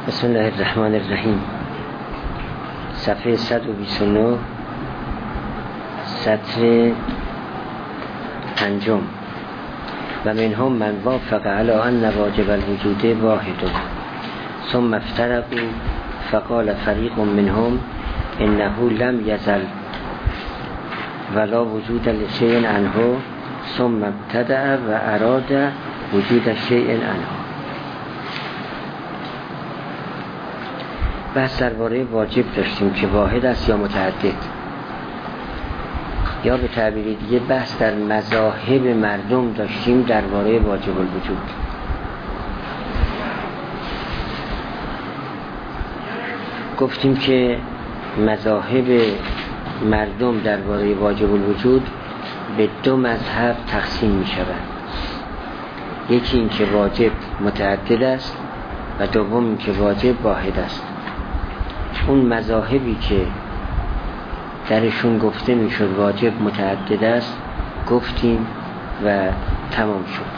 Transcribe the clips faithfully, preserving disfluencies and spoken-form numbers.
بسم الله الرحمن الرحیم. صفحه صد و بیست و نه، سطر پنجم. و منهم من وافق علی ان واجب الوجود واحد ثم افترقوا فقال فريق منهم انه لم يزل ولا وجود لشيء عنه ثم ابتدع و اراد وجود شيء عنه. بحث درباره واجب داشتیم که واحد است یا متعدد، یا به تعبیر دیگه بحث در مذاهب مردم داشتیم درباره واجب الوجود. گفتیم که مذاهب مردم درباره واجب الوجود به دو مذهب تقسیم می شوند. یکی این که واجب متعدد است و دوم این که واجب واحد است. اون مذاهبی که درشون گفته می شد واجب متعدد است گفتیم و تمام شد.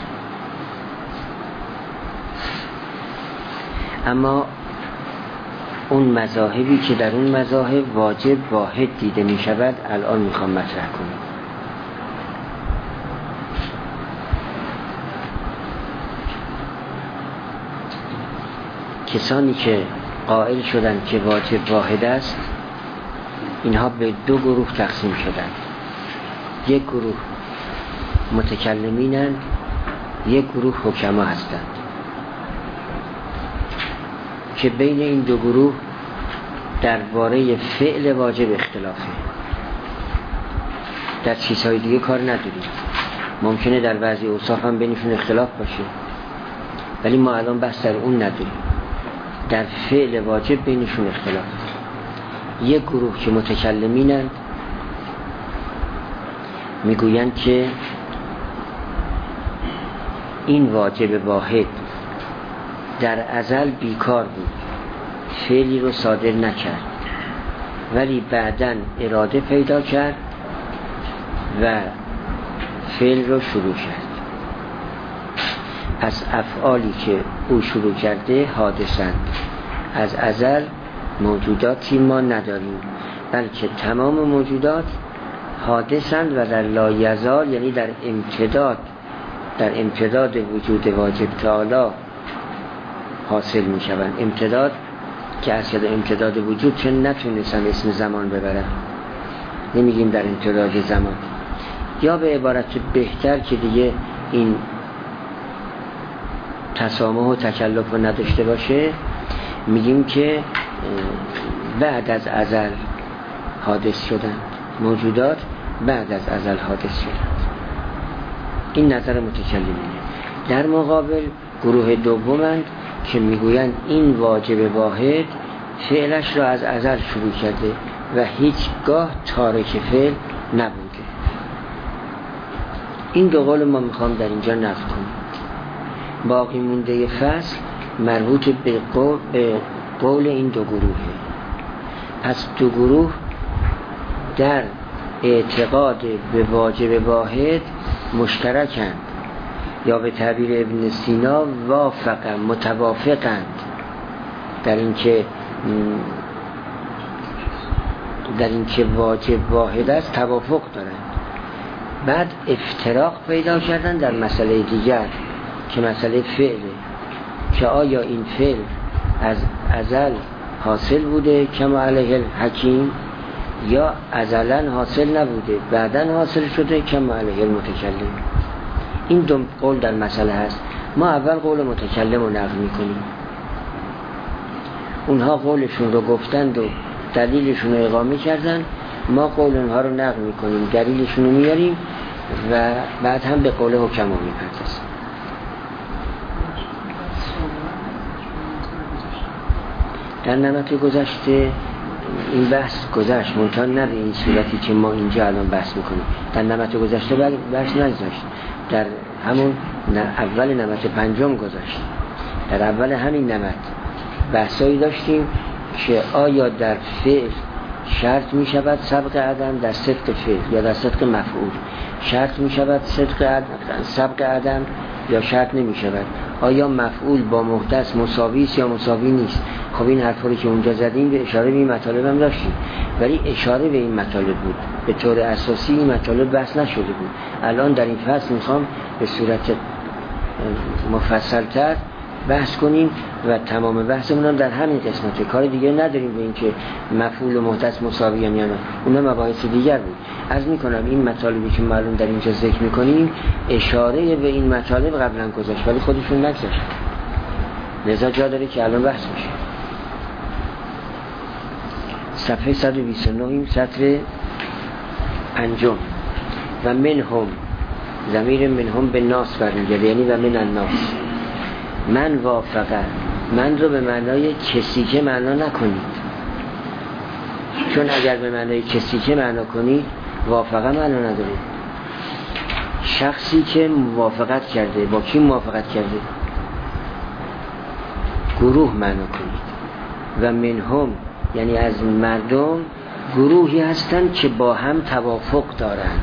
اما اون مذاهبی که در اون مذاهب واجب واحد دیده می شود الان می خوام مطرح کنیم. کسانی که قائل شدند که واجب واحد است اینها به دو گروه تقسیم شدند. یک گروه متکلمینند، یک گروه حکما هستند که بین این دو گروه درباره فعل واجب اختلافه. در چیزهای دیگه کار نداریم، ممکنه در بعضی اوصاف هم بینشون اختلاف باشه، ولی ما الان بحث در اون نداریم. در فعل واجب بینشون اختلاف. یک گروه که متکلمینند میگویند که این واجب واحد در ازل بیکار بود، فعلی رو صادر نکرد، ولی بعداً اراده پیدا کرد و فعل رو شروع کرد. پس افعالی که او شروع کرده حادثند. از ازل موجوداتی ما نداریم، بلکه تمام موجودات حادثند و در لایزال، یعنی در امتداد در امتداد وجود واجب تعالی حاصل می شوند. امتداد که اصلا امتداد وجود چون نتونستن اسم زمان ببرن، نمیگیم در امتداد زمان. یا به عبارت بهتر که دیگه این تسامح و تکلف رو نداشته باشه، میگیم که بعد از ازل حادث شدن موجودات، بعد از ازل حادث شدن. این نظر متکلمینه. در مقابل گروه دومند که میگویند این واجب واحد فعلش را از ازل شروع کرده و هیچگاه تارک فعل نبوده. این دو قول ما میخوام در اینجا نقل کنم. باقی مونده فصل مربوط به قول, به قول این دو گروهه. پس دو گروه در اعتقاد به واجب واحد مشترکند، یا به تعبیر ابن سینا وافقند، متوافقند در اینکه در اینکه واجب واحد است، توافق دارند. بعد افتراق پیدا کردن در مسئله دیگر که مسئله فعله، که آیا این فعل از ازل حاصل بوده کما علیه الحکیم، یا ازلا حاصل نبوده بعدن حاصل شده کما علیه المتکلم. این دو قول در مسئله هست. ما اول قول متکلم رو نقل میکنیم. اونها قولشون رو گفتند و دلیلشون رو اقامه کردن، ما قول اونها رو نقل میکنیم، دلیلشون رو میاریم و بعد هم به قول حکما میپردازیم. در نمط گذشته این بحث گذشت، منتها نه به این صورتی که ما اینجا الان بحث میکنیم. در نمط گذشته بحث نگذشت، در همون اول نمط پنجم گذشت. در اول همین نمط بحثایی داشتیم که آیا در فعل شرط می شود سبق عدم در صدق فعل یا در صدق مفعول، شرط می شود صدق عدم سبق عدم یا شرط نمی شود. آیا مفعول با محدث مساوی است یا مساوی نیست؟ خب این حرفا رو که اونجا زدیم به اشاره به این مطالب هم داشتیم، ولی اشاره به این مطالب بود، به طور اساسی این مطالب بحث نشده بود. الان در این فصل میخوام به صورت مفصل‌تر بحث کنیم و تمام بحثمون هم در همین قسمته. کار دیگه نداریم به این که مفعول و محدث مساوی هم یا نه، اونا مباحث دیگر بود. عرض میکنم این مطالبی که معلوم در اینجا ذکر میکنیم اشاره به این مطالب قبلا گذاشت ولی خودشون نگذاشت، لذا جا داره که الان بحث میشه. صفحه صد و بیست و نه این سطر پنجم. و منهم، ضمیر منهم به ناس برمیگرده، یعنی و من الناس. من وافقه، من رو به معنای کسی که معنا نکنید، چون اگر به معنای کسی که معنا کنید وافقه معنا نداره. شخصی که موافقت کرده، با کی موافقت کرده؟ گروه معنا کنید. و منهم یعنی از مردم گروهی هستند که با هم توافق دارند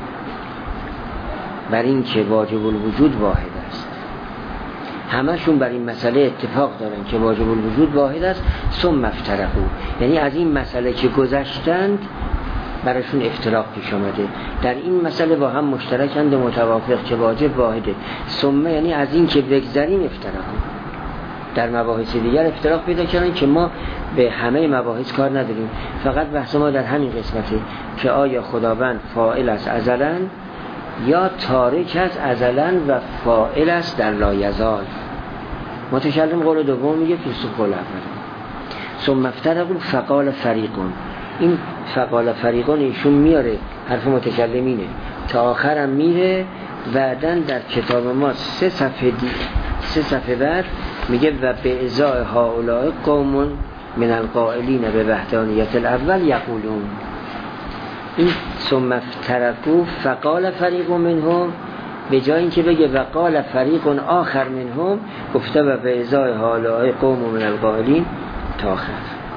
بر این که واجب الوجود واحد است. همشون بر این مسئله اتفاق دارن که واجب الوجود واحد است. ثم افترقوا، یعنی از این مسئله که گذشتند براشون افتراق پیش آمده، در این مسئله با هم مشترکند و متوافق که واجب واحده. ثم یعنی از این که بگذریم افتراق، در مباحث دیگر افتراق پیدا کردن که ما به همه مباحث کار نداریم، فقط بحث ما در همین قسمته که آیا خداوند فاعل است ازلاً یا تارک است ازلاً و فاعل است در لایزال. متکلم قول دوم میگه، فیلسوف قول اول. ثم افترقوا فقال فریقون، این فقال فریقون ایشون میاره حرف متکلمینه تا آخرم میره. بعدن در کتاب ما سه صفحه دی سه صفحه بعد میگه و به ازای هؤلاء قوم من القائلین به وحدانیت الاول یقولون. این ثم افترقوا فقال فریق منهم، به جای اینکه بگه و قال فریق آخر منهم گفته و به ازای هؤلاء قوم من القائلین تا آخر.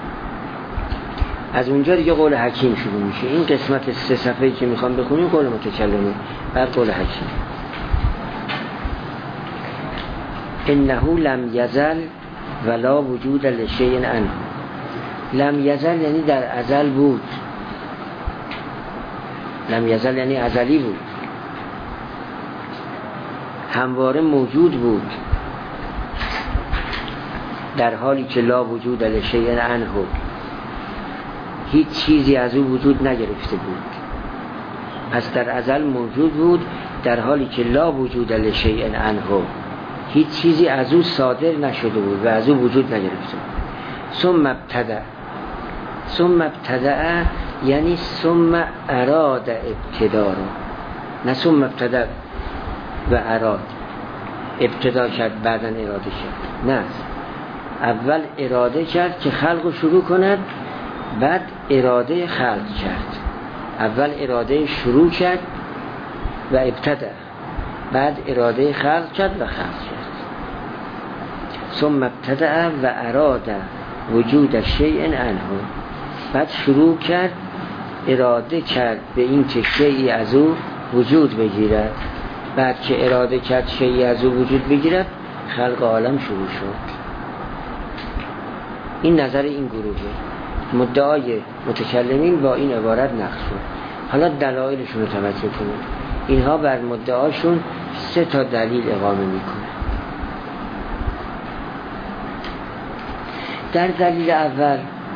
از اونجا دیگه قول حکیم شروع میشه. این قسمت سه صفحه‌ای که میخوام بخونیم قول متکلمه، بعد قول حکیم. انه لم یزل ولا وجود لشیء عنه. لم یزل یعنی در ازل بود، لم یزل یعنی ازلی بود، همواره موجود بود، در حالی که لا وجود لشیء عنه، هیچ چیزی از او وجود نگرفته بود. پس در ازل موجود بود در حالی که لا وجود لشیء عنه، هیچ چیزی از او صادر نشده بود و از او وجود نگرفته بود. ثم ابتدع، ثم ابتدع یعنی ثم اراد ابتدا رو، نه ثم ابتدع و اراد ابتدا کرد بعدن اراده کرد، نه، اول اراده کرد که خلق رو شروع کند، بعد اراده خلق کرد. اول اراده شروع کرد و ابتدع، بعد اراده خلق کرد و خلق کرد. ثم ابتدع و اراد وجود شیء عنه، بعد شروع کرد اراده کرد به این که شیئی از او وجود بگیرد، بعد که اراده کرد شیئی از او وجود بگیرد خلق عالم شروع شد. این نظر این گروهه. مدعای متکلمین با این عبارت نقض شد. حالا دلایلشون رو توجه کنید. اینها بر مدعاشون سه تا دلیل اقامه میکنه. در دلیل اول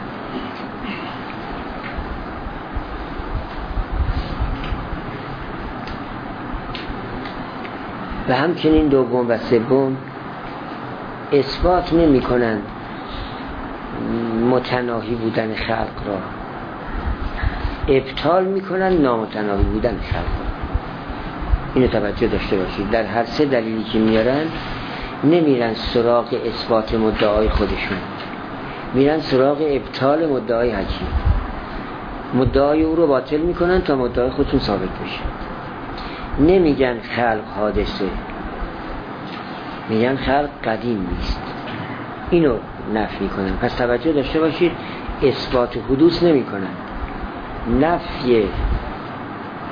و همچنین دوم و سوم اثبات نمی کنند متناهی بودن خلق را، ابطال می کنند نامتناهی بودن خلق را. اینو توجه داشته باشید. در هر سه دلیلی که میارن نمیرن سراغ اثبات مدعای خودشون، میرن سراغ ابطال مدعای حکیم. مدعای او رو باطل میکنن تا مدعای خودشون ثابت بشه. نمیگن خلق حادثه، میگن خلق قدیم نیست، اینو نفی میکنن. پس توجه داشته باشید، اثبات حدوث نمیکنن، نفی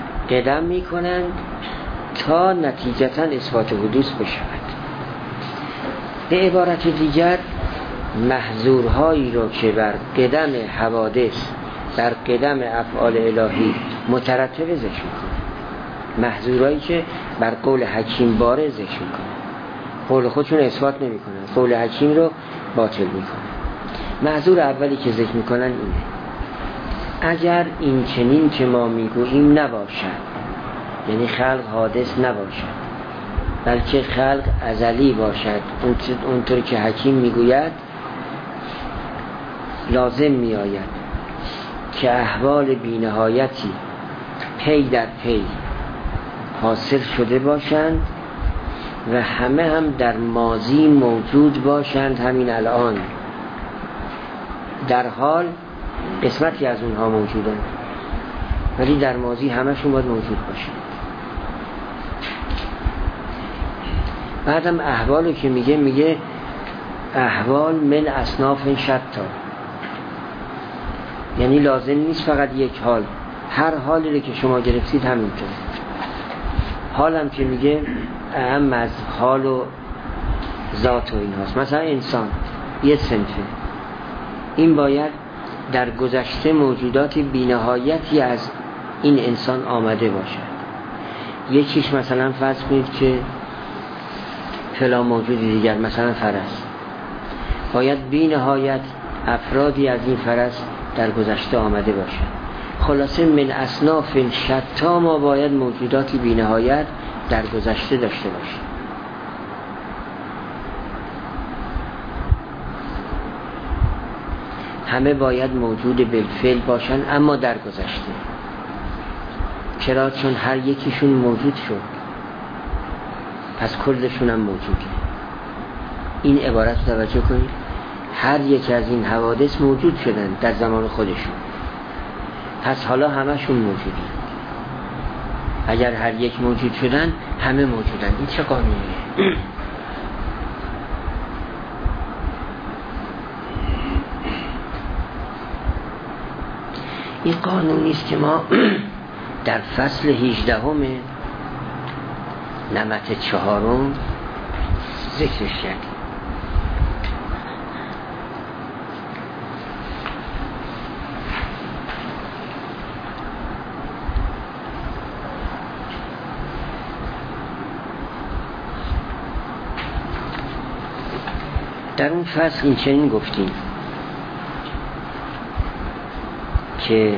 قدم میکنن تا نتیجتا اثبات حدوث بشود. به عبارت دیگر محظورهایی رو که بر قدم حوادث در قدم افعال الهی مترتب ذکر میکنه، محظورهایی که بر قول حکیم باره ذکر میکنه، قول خودشون اثبات نمیکنن، قول حکیم رو باطل میکنن. محظور اولی که ذکر میکنن اینه: اگر این چنین که ما میگوییم نباشد، یعنی خلق حادث نباشد بلکه خلق ازلی باشد، اونطور که حکیم میگوید لازم میآید که احوال بی‌نهایتی پی در پی حاصل شده باشند و همه هم در ماضی موجود باشند، همین الان در حال قسمتی از اونها موجودند ولی در ماضی همشون باید موجود باشند. بعدم احوالو که میگه میگه احوال من اصناف شتا، یعنی لازم نیست فقط یک حال، هر حالی رو که شما گرفتید همینطور. حالم که میگه اهم از حال و ذات و این هاست. مثلا انسان یه صنفه، این باید در گذشته موجودات بی‌نهایتی از این انسان آمده باشد. یکیش مثلا فرض کنید که فلان موجود دیگر، مثلا فرس، باید بی‌نهایت افرادی از این فرس در گذشته آمده باشد. خلاصه من اصناف شتا ما باید موجوداتی بی‌نهایت در گذشته داشته باشیم. همه باید موجود بالفعل باشن اما در گذشته. چرا؟ چون هر یکیشون موجود شد، پس کلشون هم موجوده. این عبارت رو توجه کنید، هر یک از این حوادث موجود شدن در زمان خودشون، پس حالا همشون موجودن. اگر هر یک موجود شدن همه موجودن. این چه قانونیه؟ این قانونی است که ما در فصل هجدهم نمط چهارم ذکرش کردیم. در اون فصل این چنین گفتیم که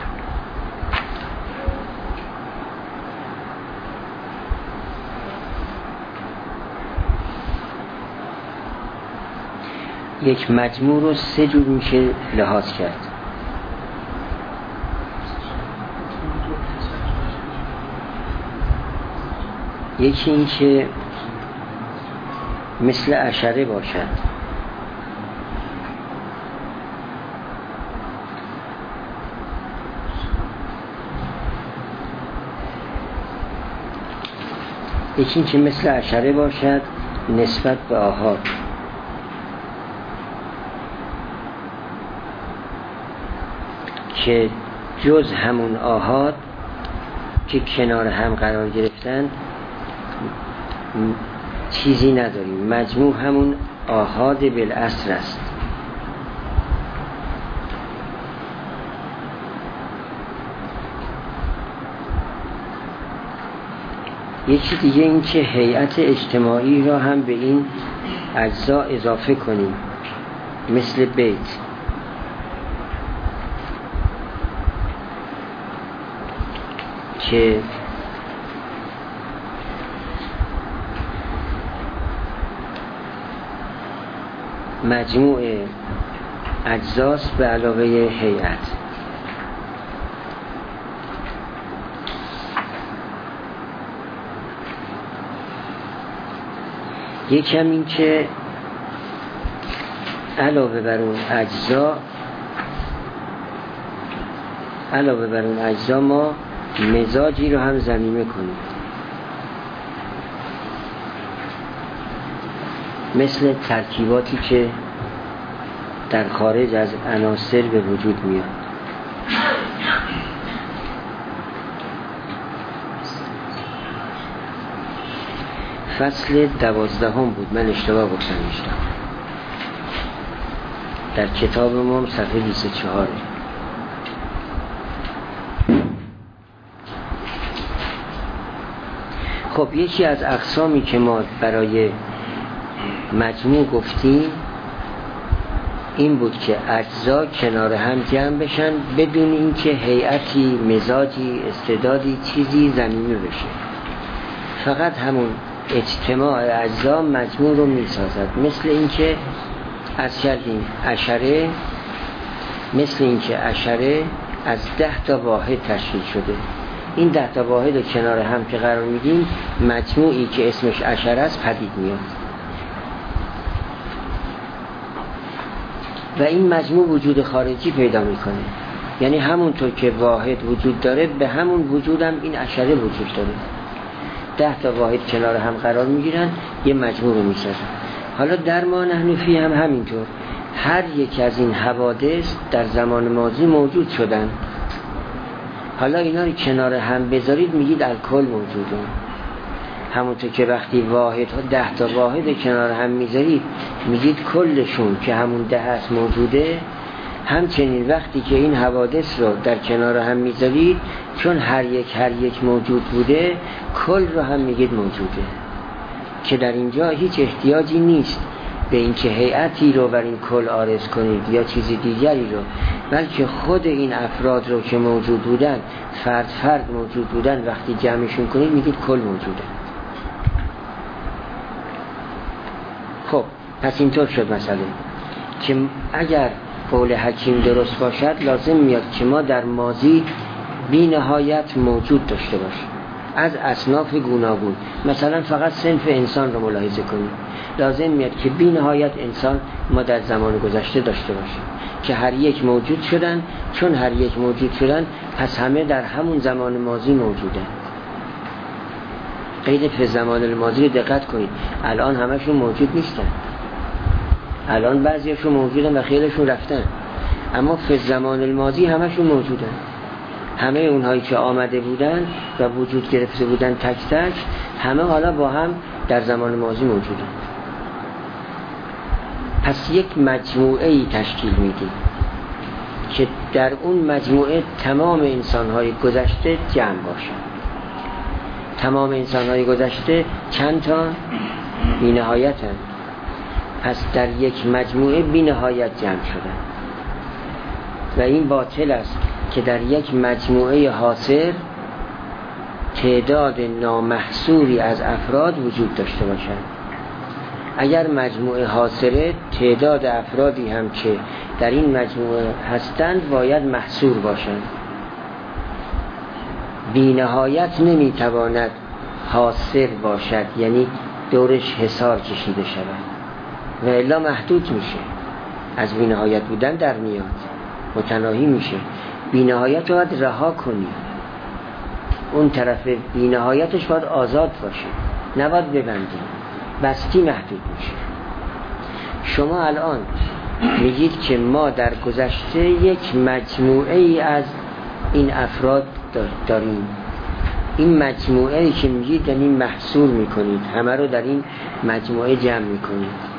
یک مجموع رو سه جور میشه لحاظ کرد. یکی این که مثل عشره باشد، یکی این که مثل عشره باشد نسبت به آحاد، که جز همون آحاد که کنار هم قرار گرفتن چیزی نداریم. مجموع همون آحاد بالاصل است. یکی دیگه این که هیئت اجتماعی را هم به این اجزا اضافه کنیم، مثل بیت، که مجموع اجزاست به علاوه هیئت. یکم این که علاوه بر اون اجزا علاوه بر اون اجزا ما مزاجی رو هم ضمیمه کنیم، مثل ترکیباتی که در خارج از عناصر به وجود میاد. فصل دوازدهم بود، من اشتباه گفتم اشتباه در کتاب ما صفحه بیست و چهار. خب یکی از اقسامی که ما برای مجموع گفتیم این بود که اجزا کنار هم جمع بشن بدون اینکه هیئتی، مزاجی، استعدادی، چیزی ضمیمه بشه. فقط همون اجتماع اجزا مجموع رو میسازد. مثل اینکه از کردیم عشره، مثل اینکه عشره از ده تا واحد تشکیل شده. این ده تا واحد رو کنار هم که قرار میدیم مجموعی که اسمش عشره است پدید میاد و این مجموع وجود خارجی پیدا میکنه. یعنی همونطور که واحد وجود داره به همون وجود هم این عشره وجود داره. ده تا واحد کنار هم قرار میگیرن یه مجموع رو میسازن. حالا در ما نحنفی هم همینطور، هر یک از این حوادث در زمان ماضی موجود شدن. حالا اینا رو کنار هم بذارید میگید الکل موجوده. همونطور که وقتی واحد ها ده تا واحد کنار هم میذارید میگید کلشون که همون ده هست موجوده. همچنین وقتی که این حوادث رو در کنار هم میذارید چون هر یک هر یک موجود بوده کل رو هم میگید موجوده، که در اینجا هیچ احتیاجی نیست به اینکه هیئتی رو بر این کل عارض کنید یا چیزی دیگری رو، بلکه خود این افراد رو که موجود بودن فرد فرد موجود بودن وقتی جمعشون کنید میگید کل موجوده. خب پس اینطور شد مسئله که اگر قول حکیم درست باشد لازم میاد که ما در ماضی بی نهایت موجود داشته باشیم از اصناف گوناگون. مثلا فقط صنف انسان رو ملاحظه کنیم، لازم میاد که بی نهایت انسان ما در زمان گذشته داشته باشیم که هر یک موجود شدن. چون هر یک موجود شدن پس همه در همون زمان ماضی موجودن. قید فی زمان الماضی رو دقت کنید، الان همشون موجود نیستن، الان بعضیشون موجودن و خیلیشون رفتن، اما فی زمان الماضی همشون موجودن. همه اونهایی که آمده بودن و وجود گرفته بودن تک تک همه حالا با هم در زمان ماضی موجودن. پس یک مجموعه ای تشکیل میدیم که در اون مجموعه تمام انسان‌های گذشته جمع باشن. تمام انسان‌های گذشته چند تا؟ بی نهایتن. پس در یک مجموعه بی نهایت جمع شدن و این باطل است که در یک مجموعه حاصر تعداد نامحصوری از افراد وجود داشته باشند. اگر مجموعه حاصره تعداد افرادی هم که در این مجموعه هستند باید محصور باشند. بی نهایت نمیتواند حاصر باشد، یعنی دورش حصار کشیده شود و الا محدود میشه. از بی نهایت بودن در میاد، متناهی میشه. بی نهایت رو باید رها کنی، اون طرف بی نهایتش باید آزاد باشه، نباید ببندی، بستی محدود میشه. شما الان میگید که ما در گذشته یک مجموعه ای از این افراد داریم. این مجموعه ای که میگید یعنی محصور میکنید، همه رو در این مجموعه جمع میکنید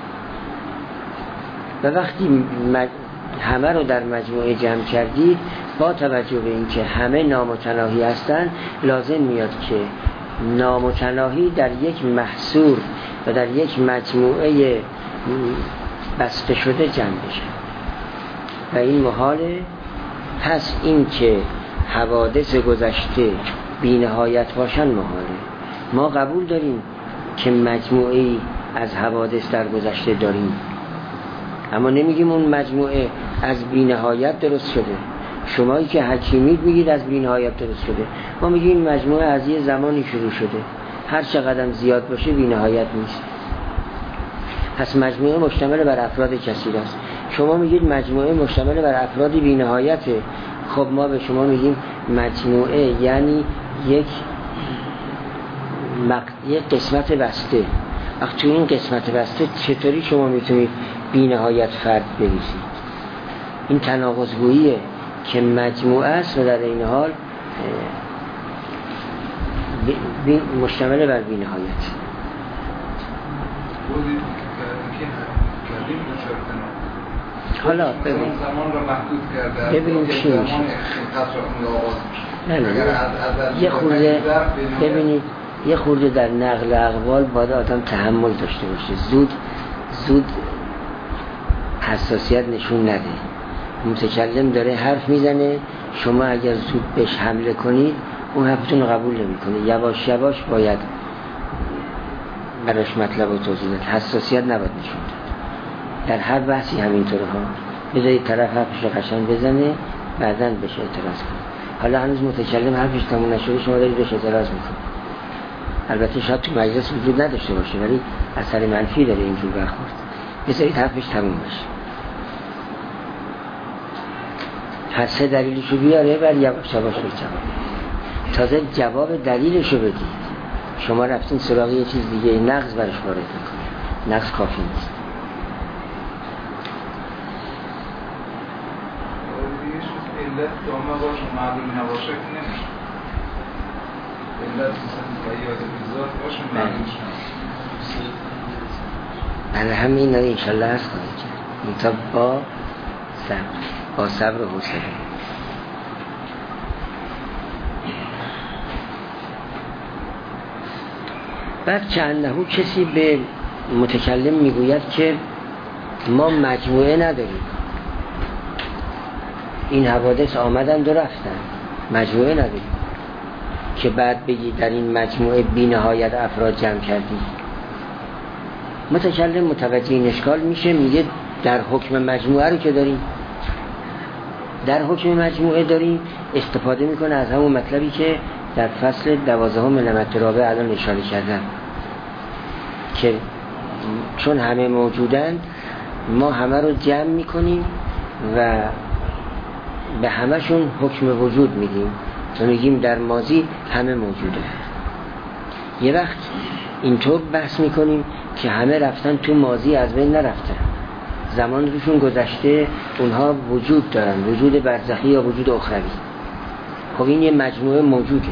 و وقتی همه رو در مجموعه جمع کردید با توجه به اینکه همه نامتناهی هستند لازم میاد که نامتناهی در یک محصور و در یک مجموعه بسته شده جمع بشه و این محاله. پس این که حوادث گذشته بی نهایت باشن محاله. ما قبول داریم که مجموعه از حوادث در گذشته داریم، اما نمیگیم اون مجموعه از بی نهایت درست شده. شمایی که حکیمید میگید از بی نهایت درست شده، ما میگیم این مجموعه از یه زمانی شروع شده، هر چقدر زیاد باشه بی نهایت نیست. پس مجموعه مشتمل بر افراد کثیر است. شما میگید مجموعه مشتمل بر افراد بی نهایته. خب ما به شما میگیم مجموعه یعنی یک مق... یک قسمت بسته. وقتی تو این قسمت بسته چطوری شما میتونید بی نهایت فرد بریزید؟ این تناقض گوییه که مجموعه است و در این حال مشتمل بر بی نهایت. حالا ببین زمان رو محدود کرده، ببینیم چی میشه. نه نه یه خورده ببینید یه خورده در نقل اقوال باید آدم تحمل داشته باشه. زود زود حساسیت نشون نده. متکلم داره حرف میزنه، شما اگر زود بهش حمله کنید اون حرفتون قبول نمیکنه. یواش یواش باید براش مطلب و توضیح داد. حساسیت نباید نشون داد. در هر بحثی همینطوره ها. بذارید طرف حرفش رو قشنگ بزنه، بعداً بهش اعتراض کنید. حالا هنوز متکلم حرفش تموم نشده، شما دارید بهش اعتراض میکنید. البته شاید تو مجلس وجود نداشته باشه، ولی اثر منفی داره اینجور برخورد. بذارید حرفش تموم بشه. هر سه دلیلشو بیاره، بعد یواش یواش به جواب. تازه جواب دلیلشو بدید. شما رفتین سراغ یه چیز دیگه، نقض برش وارد میکنه. نقض کافی نیست. علت دامه باشه معلوم نباشه که نمیشه. علت سنتایی آده بیزاد باشه معلوم شد. بله همین رو انشالله هست خواهید کرد. این تا با صبر با صبر و حوصله. بعد چندهو کسی به متکلم میگوید که ما مجموعه نداریم، این حوادث آمدن و رفتن، مجموعه نداریم که بعد بگی در این مجموعه بی نهایت افراد جمع کردی. متکلم متوجه این اشکال میشه، میگه در حکم مجموعه رو که داریم، در حکم مجموعه داریم، استفاده میکنه از همون مطلبی که در فصل دوازدهم لمت رابع الان اشاره کردم که چون همه موجودند ما همه رو جمع میکنیم و به همشون حکم وجود میدیم. تو میگیم در ماضی همه موجوده. یه وقت اینطور بحث میکنیم که همه رفتن تو ماضی از بین نرفتن، زمان روشون گذشته، اونها وجود دارن، وجود برزخی یا وجود اخروی. خب این یه مجموعه موجوده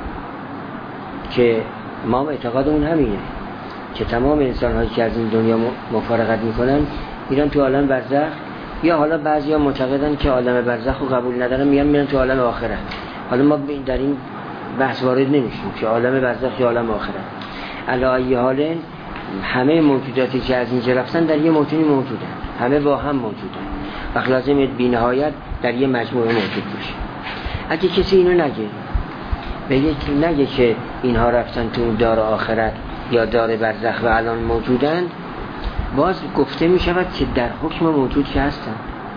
که ما اعتقادمون همینه که تمام انسان هایی که از این دنیا مفارقت میکنن میرن تو عالم برزخ، یا حالا بعضی ها معتقدن که عالم برزخ رو قبول ندارن میگن میرن تو عالم آخرت. حالا ما در این بحث وارد نمیشیم که عالم برزخ یا عالم آخرت. علی ای حال همه موجوداتی که از اینجا رفتن در یه موطنی موجودن، همه با هم موجودن، وقت لازمه بی نهایت در یه مجموعه موجود باشه. اگه کسی اینو نگه، بگه که نگه که اینها رفتن تو دار آخرت یا دار برزخ و الان موجودن، باز گفته می شود که در حکم موجود که هستن.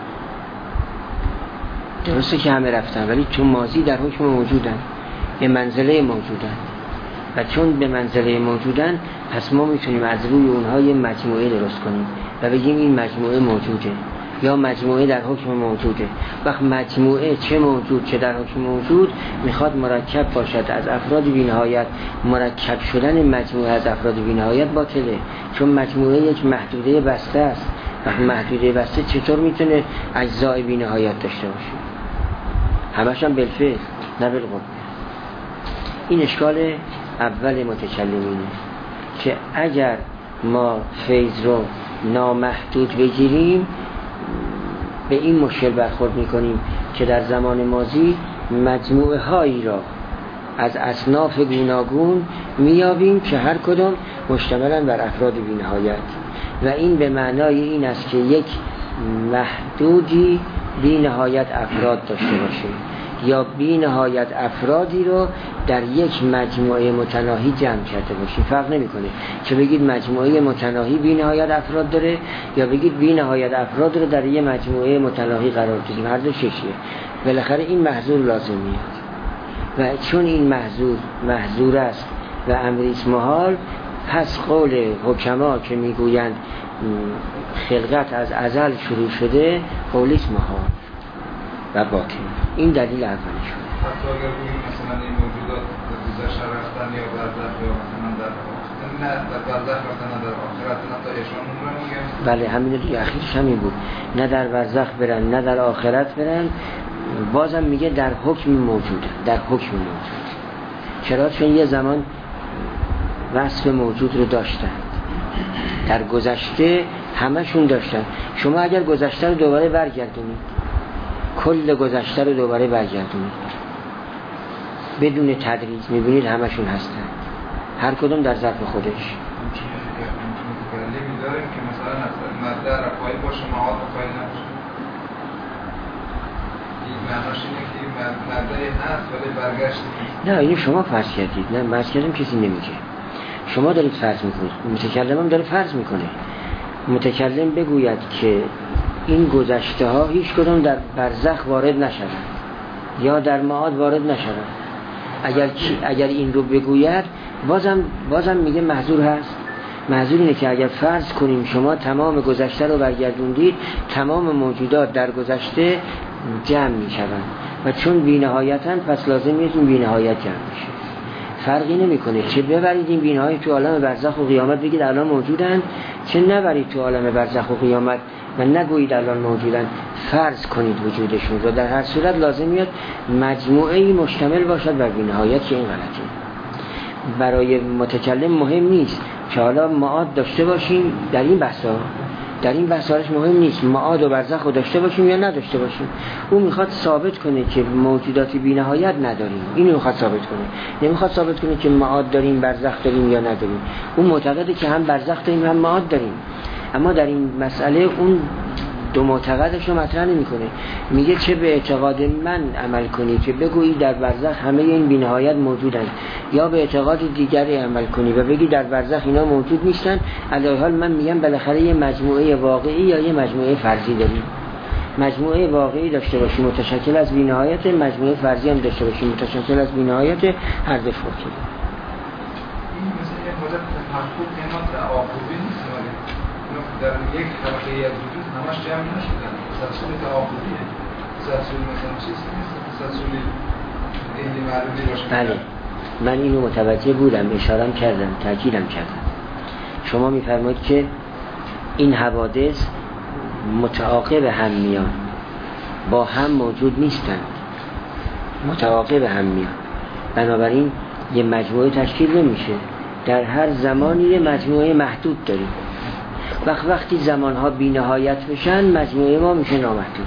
درسته که همه رفتن ولی تو ماضی در حکم موجودن، به منزله موجودن، و چون به منزله موجودن پس ما میتونیم از روی اونها یه مجموعه درست کنیم و بگیم این مجموعه موجوده یا مجموعه در حکم موجوده. وقت مجموعه چه موجود چه در حکم موجود میخواد مرکب باشد از افراد بی‌نهایت، مرکب شدن مجموعه از افراد بی‌نهایت باطله، چون مجموعه یک محدوده بسته است. وقت محدوده بسته چطور میتونه اجزای بی‌نهایت داشته باشه؟ همش هم بالفعل نه بالقوه. این اشکال اول متکلمینه که اگر ما فیض رو نامحدود بگیریم به این مشکل برخورد میکنیم که در زمان ماضی مجموعه هایی را از اصناف گوناگون میابیم که هر کدام مشتملن بر افراد بی‌نهایت، و این به معنای این است که یک محدودی بی‌نهایت افراد داشته باشه یا بی‌نهایت افرادی رو در یک مجموعه متناهی جمع کرده باشی. فرق نمیکنه چه بگید مجموعه متناهی بی‌نهایت افراد داره یا بگید بی‌نهایت افراد رو در یک مجموعه متناهی قرار دادیم، هر دو ششیه. بالاخره این محظور لازم میاد و چون این محظور محظور است و امریست محال، پس قول حکما که میگویند خلقت از ازل شروع شده قولیست محال و باطل. این دلیل اولی شده. حتی اگر بگیم مثلا این موجودات گذشته رفتن یا برزخ یا مثلا در نه در برزخ رفتن نه در آخرت، نه تا ایشان رو میگن. بله همین دیگه، اخیرش همین بود، نه در برزخ برن نه در آخرت برن. بازم میگه در حکم موجود، در حکم موجود. چرا؟ چون یه زمان وصف موجود رو داشتند، در گذشته همشون داشتن. شما اگر گذشته رو دوباره برگردونید، کل گذشته رو دوباره برگردونید بدون تدریج، میبینید همشون هستن، هر کدوم در ظرف خودش. متکلمی داریم که مثلا ماده رفاعی باشه، معاد رفاعی نباشه. این معناش اینه که ماده هست ولی برگشت نیست. نه اینو شما فرض کردید، نه فرض کردم کسی نمیگه، شما دارید فرض میکنید. متکلم هم داره فرض میکنه. متکلم بگوید که این گذشته ها هیچ کدوم در برزخ وارد نشدن یا در معاد وارد نشدن. اگر اگر این رو بگوید بازم بازم میگه محظور هست. محظور اینه که اگر فرض کنیم شما تمام گذشته رو برگردوندید، تمام موجودات در گذشته جمع میشوند و چون بی‌نهایتن پس لازم نیست این بی‌نهایت جمع بشه. فرقی نمیکنه چه ببرید این بی‌نهایت تو عالم برزخ و قیامت بگید الان موجودن، چه نبرید تو عالم برزخ و قیامت و نگویید الان موجودن، فرض کنید وجودشون رو. در هر صورت لازم میاد مجموعه‌ای مشتمل باشد بر بی‌نهایت که این غلطه. برای متکلم مهم نیست که حالا معاد داشته باشیم در این بحثا، در این بحثاش مهم نیست معاد و برزخ رو داشته باشیم یا نداشته باشیم. او میخواد ثابت کنه که موجودات بی‌نهایت نداریم، اینو میخواد ثابت کنه. نمیخواد ثابت کنه که معاد داریم برزخ داریم یا نداریم. اون معتقده که هم برزخ داریم هم معاد داریم، اما در این مسئله اون دو معتقدش رو مطرح نمی‌کنه. میگه چه به اعتقاد من عمل کنی که بگویی در برزخ همه این بی‌نهایت موجودن، یا به اعتقاد دیگری عمل کنی و بگی در برزخ اینا موجود نیستن. علی حال من میگم بالاخره یه مجموعه واقعی یا یه مجموعه فرضی داریم. مجموعه واقعی داشته باشیم متشکل از بی‌نهایت، مجموعه فرضی هم داشته باشیم متشکل از بی‌نهایت، هر دو فوقی. این مثل یه حالت تحقق اینا تعاقبی نیست، ولی در یک طبقه از وجود همش جمع نشدن. تسلسل تعاقبیه. تسلسل مثلا چیزی نیست، تسلسل این معلومی باشه. بله من اینو متوجه بودم، اشارم کردم، تاکیدم کردم. شما میفرمایید که این حوادث متعاقب هم میان، با هم موجود نیستند، متعاقب هم میان، بنابراین یه مجموعه تشکیل نمیشه. در هر زمانی یه مجموعه محدود داریم. وقت وقتی زمانها بی نهایت بشن مجموعه ما میشه نامحدود.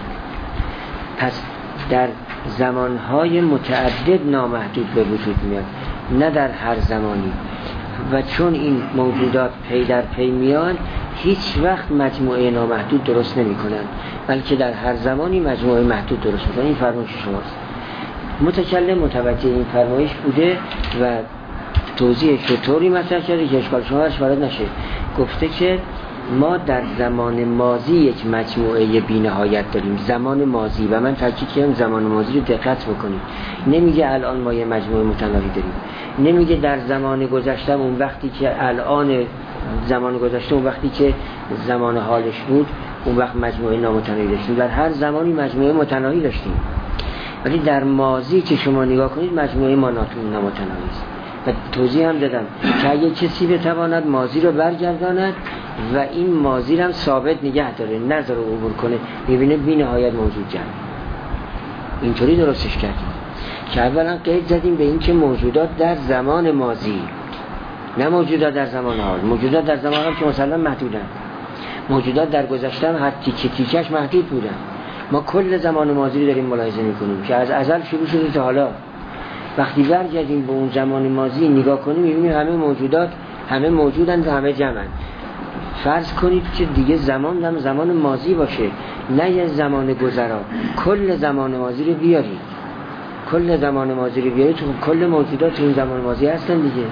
پس در زمانهای متعدد نامحدود به وجود میاد، نه در هر زمانی. و چون این موجودات پی در پی میان هیچ وقت مجموعه نامحدود درست نمی کنن، بلکه در هر زمانی مجموعه محدود درست میکنن. این فرمایش شماست. متکلم متوجه این فرمایش بوده و توضیحش رو طوری مطرح کرده که اشکال شما هرش وارد نشه. گفته که ما در زمان ماضی یک مجموعه بی نهایت داریم، زمان ماضی، و من تاکید کردم زمان ماضی رو دقت بکنید. نمیگه الان ما یه مجموعه متناهی داریم، نمیگه در زمان گذشته اون وقتی که الان زمان گذشته اون وقتی که زمان حالش بود اون وقت مجموعه نامتناهی داشتیم. در هر زمانی مجموعه متناهی داشتیم، ولی در ماضی که شما نگاه کنید مجموعه ما نامتناهی است. و توضیح هم دادم که اگه کسی بتواند ماضی رو برگرداند و این ماضی رو هم ثابت نگه داره، نظر رو عبور کنه، میبینه بی نهایت موجود جمع. اینطوری درستش کردیم که اولا قید زدیم به این که موجودات در زمان ماضی، نه موجودات در زمان حال. موجودات در زمان حال که مثلا محدودن، موجودات در گذشته هم هر تیکه تیکش محدود بودن. ما کل زمان ماضی رو داریم ملاحظه میکنیم که از ازل شروع شده تا حالا. وقتی برگردیم به اون زمان ماضی نگاه کنیم میبینیم همه موجودات همه موجودن و همه جمعن. فرض کنید که دیگه زمان هم زمان ماضی باشه، نه یه زمان گذرا. کل زمان ماضی رو بیارید، کل زمان ماضی رو بیارید، تو کل موجودات تو این زمان ماضی هستن دیگه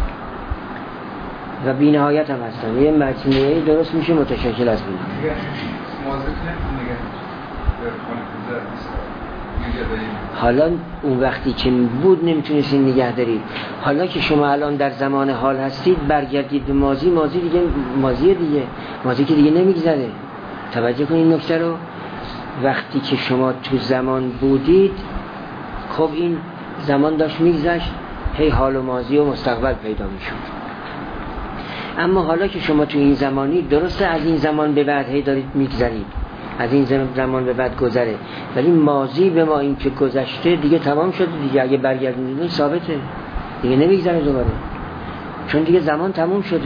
و بی نهایت هم هستن. یه مجموعه درست میشه متشکل از بین. حالا اون وقتی که بود نمیتونستین نگه دارید، حالا که شما الان در زمان حال هستید برگردید به ماضی. ماضی دیگه ماضیه دیگه، ماضی که دیگه نمیگذره. توجه کنید نکته رو. وقتی که شما تو زمان بودید خب این زمان داشت میگذشت، هی حال و ماضی و مستقبل پیدا میشد. اما حالا که شما تو این زمانی، درسته از این زمان به بعد هی دارید میگذرید، از این زمان به بعد گذره، ولی ماضی به ما این که گذشته دیگه تمام شده دیگه. اگه برگردونید ثابته دیگه، نمیگذره دوباره، چون دیگه زمان تموم شده.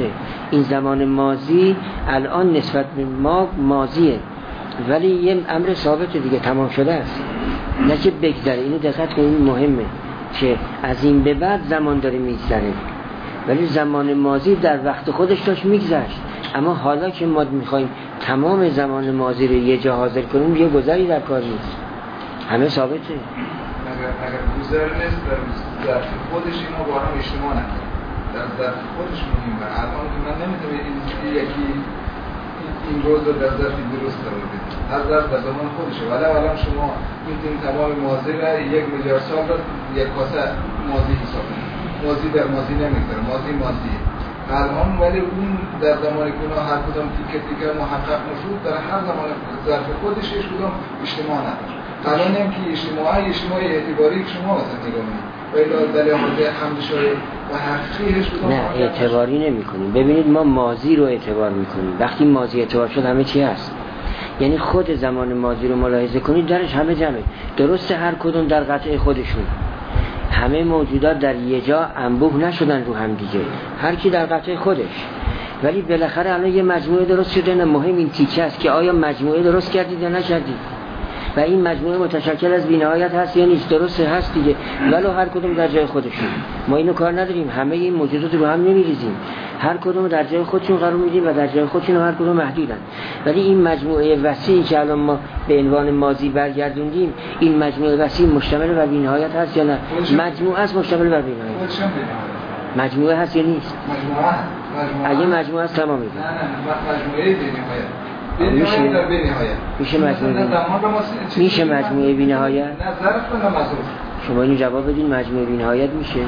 این زمان ماضی الان نسبت به ما ماضیه، ولی یه امر ثابت دیگه، تمام شده است، نه که بگذره. اینو دقت کنید، مهمه که از این به بعد زمان داره میگذره، ولی زمان ماضی در وقت خودش داشت میگذشت. اما حالا که ما میخوایم تمام زمان ماضی رو یه جا حاضر کنیم، یه گذری در کار نیست، همه ثابته. اگر اگر گذر نیست در ظرف خودش، اینا با هم اجتماع نکنه، در ظرف خودش مهمه. الان که من نمیتونم این یکی این روز رو در ظرفی درست قرار بدید، هر ظرف در زمان خودشه. ولی الان شما میتونید تمام ماضی را یک میلیارد سال را یک کاسه ماضی حساب کنید. ماضی در ماضی نمیگذره، ماضی ماضیه الان، ولی اون در زمانی که اونا هر کدام تیکه تیکه محقق نشود، در هر زمان ظرف خودش هیچ کدام اجتماع نداره. الان هم که اجتماع اجتماع اعتباری که شما مثلا نگاه می‌کنید، ولی در لحاظ حمدشای و حقیقی هیچ کدام نه اعتباری نمی‌کنیم. ببینید ما ماضی رو اعتبار می‌کنیم، وقتی ماضی اعتبار شد همه چی هست. یعنی خود زمان ماضی رو ملاحظه کنید، درش همه جمعه، درسته هر کدوم در قطعه خودشون، همه موجودات در یه جا انبوه نشدن رو هم دیگه، هر کی در قطعه خودش، ولی بالاخره الان یه مجموعه درست شده. نه مهم این تیکه است که آیا مجموعه درست کردید یا نکردید، و این مجموعه متشکل از بی‌نهایت هست یا نیست. درسته هست دیگه، ولو هر کدوم در جای خودشون. ما اینو کار نداریم، همه این موجودات رو هم نمیریزیم، هر کدوم در جای خودشون قرار میدیم و در جای خودشون هر کدوم محدودن. ولی این مجموعه وسیعی که الان ما به عنوان ماضی برگردوندیم، این مجموعه وسیع مشتمل بر بی‌نهایت هست یا نه؟ مجموعه است مشتمل بر بی‌نهایت. مجموعه هست یا نیست؟ مجموعه. اگه مجموعه است تمام میشه. نه نه مجموعه بی‌نهایت. میشه میشه مجموعه میشه مجموعه بی‌نهایت. نه ظرف نه مظروف. شما اینو جواب بدین، مجموعه بی‌نهایت میشه؟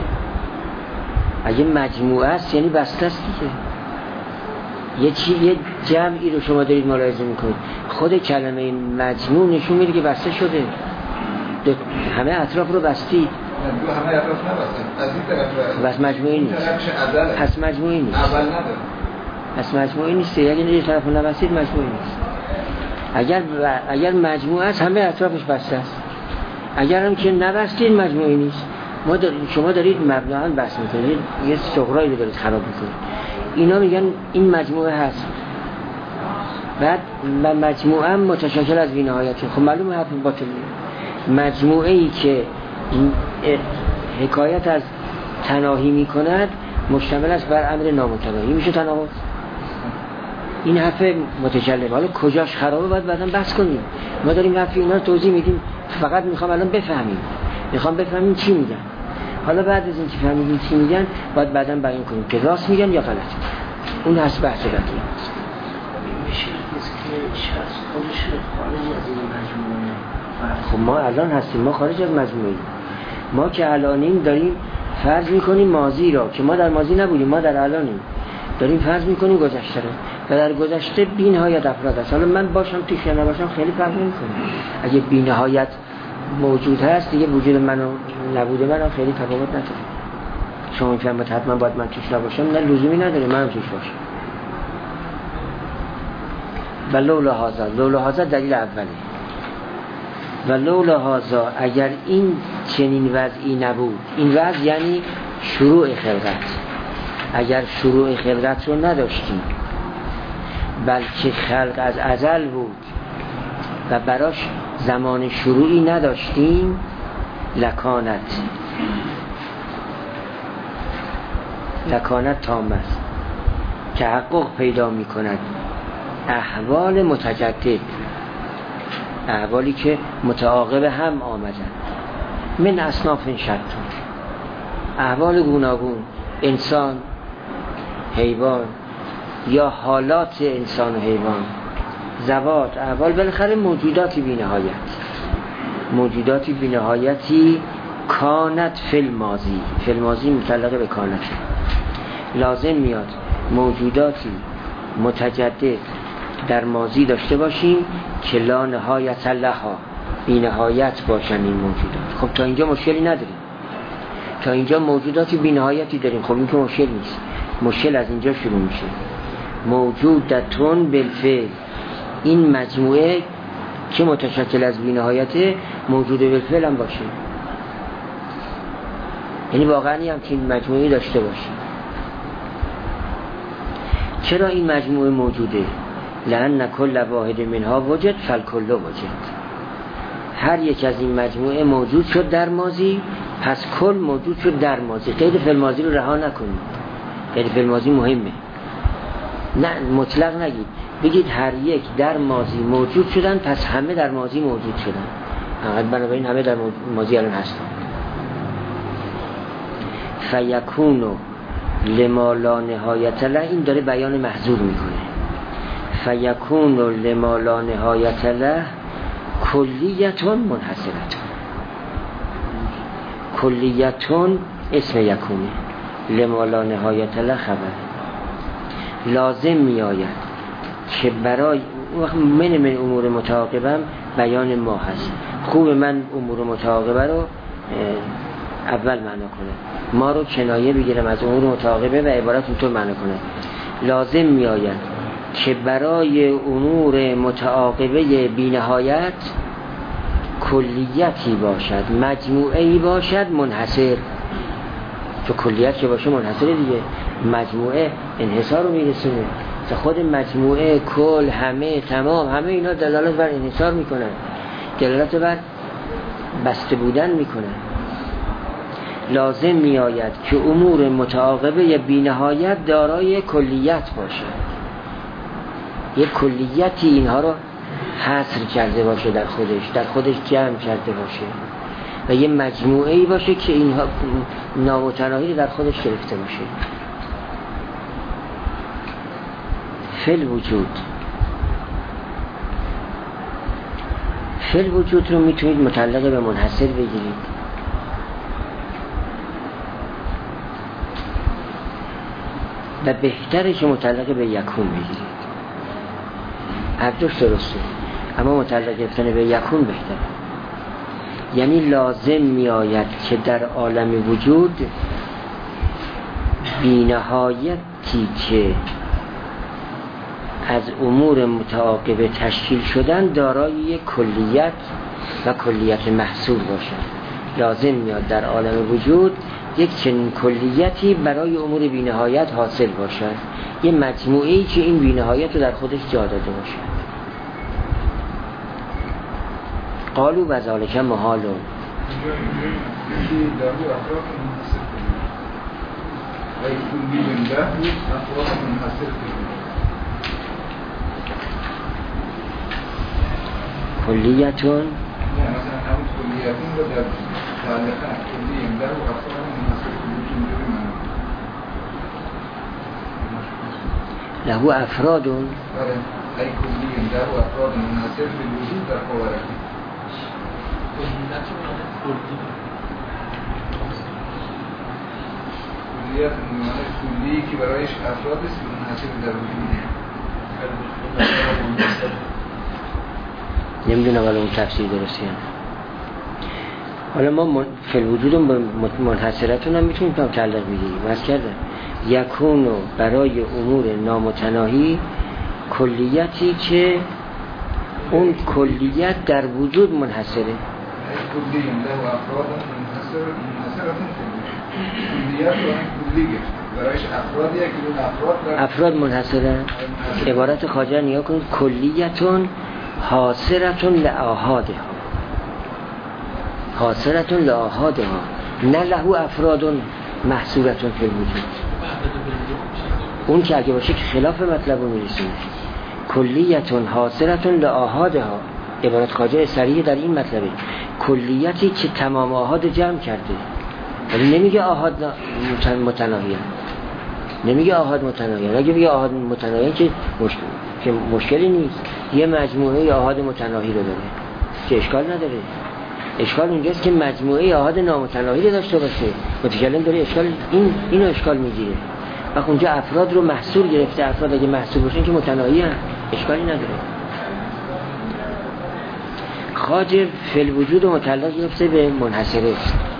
اگه مجموعه است یعنی بسته است دیگه. یه چی یه جمعی رو شما دارید ملاحظه میکنید، خود کلمه مجموع نشون میده که بسته شده، همه اطراف رو بستید. همه اطراف نبستن، از این طرف بس مجموعه نیست. پس مجموعه نیست. اول نداره. پس مجموعه نیست. اگه یه طرف رو نبستید مجموعه نیست. اگر اگر مجموعه است همه اطرافش بسته است. اگر هم که نبستید مجموعه نیست. ما دارید شما دارید مبناً بحث میکنید، یه صغرایی رو دارید خراب میکنید. اینا میگن این مجموعه هست، بعد مجموعه متشکل از بی‌نهایته. خب معلومه حرف باطله. مجموعه ای که حکایت از تناهی میکند مشتمل است بر امر نامتناهی، میشه تناقض. این حرف متکلم. حالا کجاش خرابه باید بعداً بحث کنیم. ما داریم حرف اینا رو توضیح میدیم، فقط میخوام الان بفهمیم، میخوام بفهمیم چی میگن. حالا بعد از اینکه فهمیدیم چی میگن باید بعداً بیان کنیم که راست میگن یا غلط. اون هست بحث بعدی. میشه که شخص خودش خارج از این مجموعه. خب ما الان هستیم، ما خارج از مجموعه. ما که الانیم داریم فرض میکنیم ماضی را که ما در ماضی نبودیم، ما در الانیم، داریم فرض میکنیم گذشته رو، و در گذشته بی‌نهایت افراد هست. حالا من باشم توش یا نباشم خیلی فرق نمیکنه. اگه بی‌نهایت موجود هست دیگه وجود من و نبوده من خیلی تفاوت نداره. شما میفهمید حتما باید من توش نباشم، نه لزومی نداره منم توش باشم. و لولا هذا، لولا هذا دلیل اوله. و لولا هذا، اگر این چنین وضعی نبود، این وضع یعنی شروع خلقت، اگر شروع خلقت رو نداشتیم بلکه خلق از ازل بود و براش زمان شروعی نداشتیم، لکانت لکانت تام است، تحقق پیدا می کند احوال متجدد، احوالی که متعاقب هم آمدن، من اصناف شتى، احوال گوناگون، انسان، حیوان یا حالات انسان و حیوان، ذوات، احوال، بالاخره موجوداتی بی‌نهایت، موجوداتی بی‌نهایتی کانت فی الماضی، فی الماضی متعلق به کانت، لازم میاد موجوداتی متجدد در ماضی داشته باشیم که لا نهایت لها، بی‌نهایت باشن این موجودات. خب تا اینجا مشکلی نداریم، تا اینجا موجوداتی بی‌نهایتی داریم. خب این که مشکل نیست، مشکل از اینجا شروع میشه. موجودتون بالفعل، این مجموعه که متشکل از بی‌نهایت موجود بالفعل هم باشه، یعنی واقعا همچین مجموعی داشته باشیم. چرا این مجموعه موجوده؟ لأن کل واحد منها وجد فالکل وجد. هر یک از این مجموعه موجود شد در ماضی، پس کل موجود شد در ماضی. قید فعل ماضی رو رها نکنید. قید فعل ماضی مهمه. نه مطلق نگید، بگید هر یک در ماضی موجود شدن، پس همه در ماضی موجود شدن. فقط بنابراین همه در ماضی الان هستن. فیکونو لما لا نهایت له، این داره بیان محذور میکنه. فیکونو لما لا نهایت له کلیتون منحصرتون. کلیتون اسم یکونه، لما لا نهایت له خبر. لازم می آید که برای من من امور متعاقبم بیان ما هست. خوب من امور متعاقبه رو اول معنا کنه، ما رو کنایه بگیرم از امور متعاقبه و عبارت اونطور معنا کنه. لازم می آید که برای امور متعاقبه بی‌نهایت کلیتی باشد، مجموعه‌ای باشد منحصر. تو کلیت که باشه منحصره دیگه، مجموعه انحصار رو میرسونه. خود مجموعه، کل، همه، تمام، همه اینا دلالت بر انحصار میکنن، دلالت بر بسته بودن میکنن. لازم میآید که امور متعاقبه بی‌نهایت دارای کلیت باشه، یک کلیتی اینها رو حصر کرده باشه، در خودش در خودش جمع کرده باشه و یه مجموعه‌ای باشه که اینها نامتناهی در خودش گرفته باشه. فل وجود، فل وجود رو میتونید متعلق به منحصر بگیرید. و بهتره که متعلق به یکون بگیرید. هر دوش درسته، اما متعلق گرفتن به یکون بهتره. یعنی لازم می آید که در عالم وجود بی‌نهایتی که از امور متعاقبه تشکیل شدن دارای یک کلیت و کلیت محصول باشد. لازم میاد در عالم وجود یک چنین کلیتی برای امور بی‌نهایت حاصل باشد، یه مجموعه‌ای که این بی‌نهایت رو در خودش جا داده باشد. قالوا و ذالک محال. کلیتون مثلا همون کلیتون رو در تعلیقات کلیم در و افراد منحصر کلیتون جوری منو له افرادون برای ای کلیم در و افراد منحصر به وجود در قوارکی کلیت معنی کلی که برایش افراد است منحصر در وجود. نمیدونم ولی اون تفسیر درستی هم. حالا ما فی الوجود منحصرتون هم میتونیم تعلق بگیریم. از کردم یکونو برای امور نامتناهی کلیتی که اون کلیت در وجود منحصره. کلی له افراد منحصر منحصرتون کلیت رو کلی گرفت برایش افرادی که اون افراد افراد منحصرن. عبارت خواجه نیا کنید کلیتون حاصرتون لآحادها، حاصرتون لآحادها، نه له افرادون محصورتون فی الوجود. اون که اگه باشه که خلاف مطلب رو میرسونه. کلیتون حاصرتون لآحادها، عبارت خواجه صریح در این مطلبه، کلیتی که تمام آحاد جمع کرده. ولی نمیگه آحاد متناهی، نمیگه آحاد متناهی. اگه بگه آحاد متناهی که مشکل که مشکلی نیست، یه مجموعه آحاد متناهی رو داره که اشکال نداره. اشکال اونجاست که مجموعه آحاد نامتناهی رو داشته باشه. متکلم داره اشکال این اینو اشکال میگیره. وقت اونجا افراد رو محصور گرفته، افراد اگه محصور باشن که متناهی هم اشکالی نداره. خواجه فی الوجود متعلق گرفته به منحصره،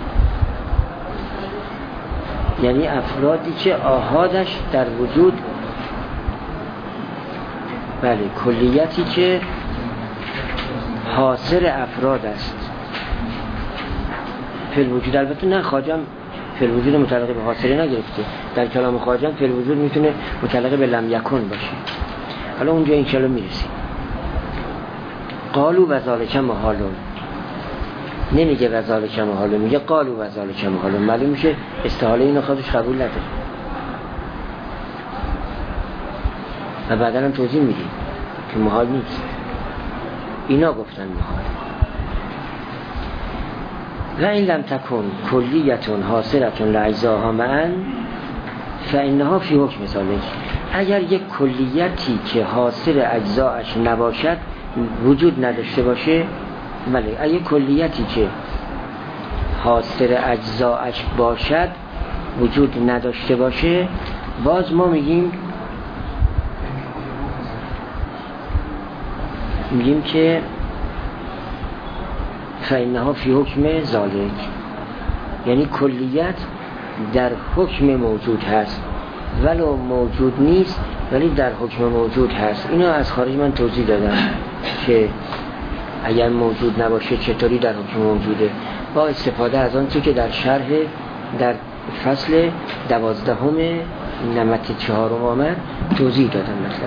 یعنی افرادی که آحادش در وجود، بله کلیتی که حاصر افراد است فی الوجود. البته نه خواجه فی الوجود متعلق به حاصره نگرفته، در کلام خواجه فعل وجود میتونه متعلق به لم یکن باشه. حالا اونجا انشالله میرسیم. قالوا و ذالک محالون، نمیگه و ذالک محالون، میگه قالوا و ذالک محالون. معلوم میشه استحاله اینو خودش قبول نداره و بعدا هم توضیح میدیم که محال نیست. اینا گفتن محال. و این لم تکن کلیتون حاصلتون لعیزاها معن فانها فی حکم ذالک. اگر یک کلیتی که حاصل اجزاش نباشد وجود نداشته باشه، بله اگر کلیتی که حاصل اجزاش باشد وجود نداشته باشه، باز ما میگیم میگیم که فإنها فی حکم ذالک، یعنی کلیت در حکم موجود هست ولو موجود نیست ولی در حکم موجود هست. اینو از خارج من توضیح دادم که اگر موجود نباشه چطوری در حکم موجوده، با استفاده از آن چی که در شرح در فصل دوازدهم نمت چهارم آمد توضیح دادم. مثلا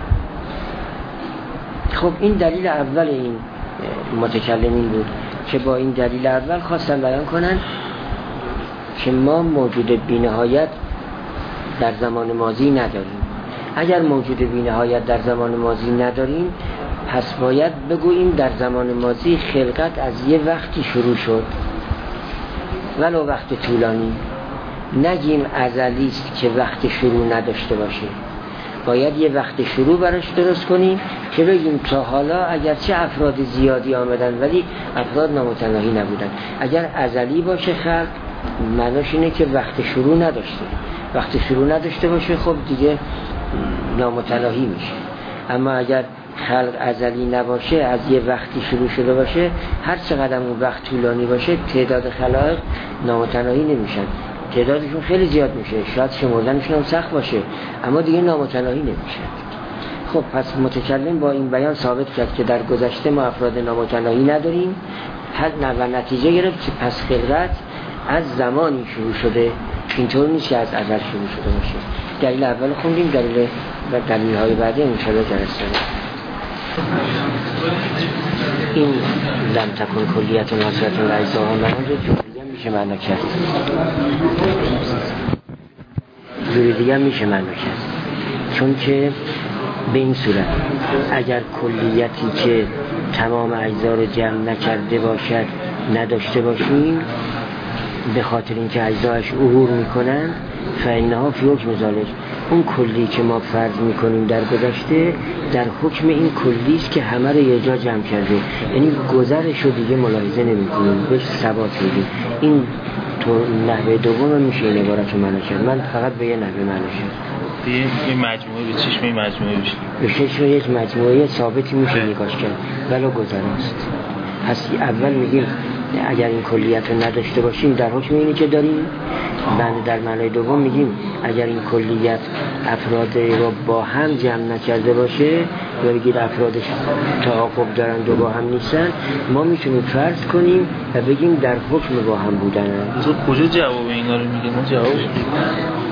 خب این دلیل اول این متکلمین بود که با این دلیل اول خواستن بیان کنن که ما موجود بی‌نهایت در زمان ماضی نداریم. اگر موجود بی‌نهایت در زمان ماضی نداریم، پس باید بگوییم در زمان ماضی خلقت از یه وقتی شروع شد ولو وقت طولانی. نگیم ازلی است که وقت شروع نداشته باشه، باید یه وقت شروع براش درست کنیم که بگیم تا حالا اگرچه افراد زیادی آمدن ولی افراد نامتناهی نبودن. اگر ازلی باشه خلق، معناش اینه که وقت شروع نداشته. وقت شروع نداشته باشه خب دیگه نامتناهی میشه. اما اگر خلق ازلی نباشه، از یه وقتی شروع شده باشه، هر چقدر اون وقت طولانی باشه تعداد خلائق نامتناهی نمیشن، تعدادشون خیلی زیاد میشه، شاید شمردنشون هم سخت باشه اما دیگه نامتناهی نمیشه. خب پس متکلم با این بیان ثابت کرد که در گذشته ما افراد نامتناهی نداریم، هر و نتیجه گرفت که پس خلقت از زمانی شروع شده، اینطور نیست که از ازل شروع شده باشه. دلیل اول خوندیم، دلیل و دلیل های بعدی انشاءالله جلسه این لم تکن کلیتون حاصلتون لعیزاها من رو جوری دیگه میشه معنا کرد، جوری دیگه میشه معنا کرد. چون که به این صورت اگر کلیتی که تمام اجزا رو جمع نکرده باشد نداشته باشیم، به خاطر اینکه اجزاش عبور میکنن، فإنها فی حکم ذالک. اون کلی که ما فرض میکنیم در گذشته در حکم این کلی است که همه رو یه جا جمع کرده، یعنی گذرش رو دیگه ملاحظه نمیکنیم، بهش ثبات میدیم. این تو نحوه دوم میشه این عبارت رو معنا کرد. من فقط به یه نحوه معنا کرد. این مجموعه به چشم این مجموعه بشه، به چشم یک مجموعه ثابتی میشه نگاش کرد ولو گذراست. پس اول میگیم اگر این کلیت رو نداشته باشیم در حکم اینی که داریم، بعد در معنای دوم میگیم اگر این کلیت افراد رو با هم جمع نکرده باشه یا بگید افرادش تعاقب دارن دو با هم نیستن، ما میتونیم فرض کنیم و بگیم در حکم با هم بودن. تو کجا جواب اینا رو میگه؟ ما جواب